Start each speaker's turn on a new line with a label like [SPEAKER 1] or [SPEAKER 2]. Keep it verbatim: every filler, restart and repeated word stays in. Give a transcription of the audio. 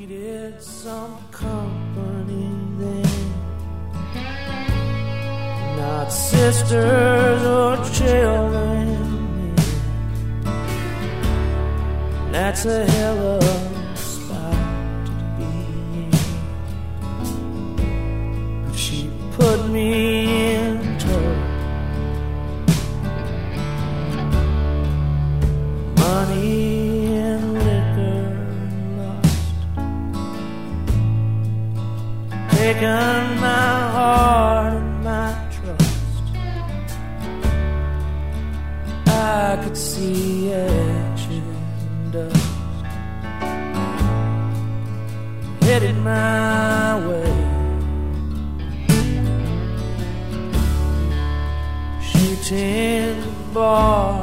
[SPEAKER 1] needed some company then, not sisters or children. That's a hell of a spot to be in. But she put me in tow. Money and liquor lost, taken my heart and my trust. I could see ashes and dust headed my way. Shooting bar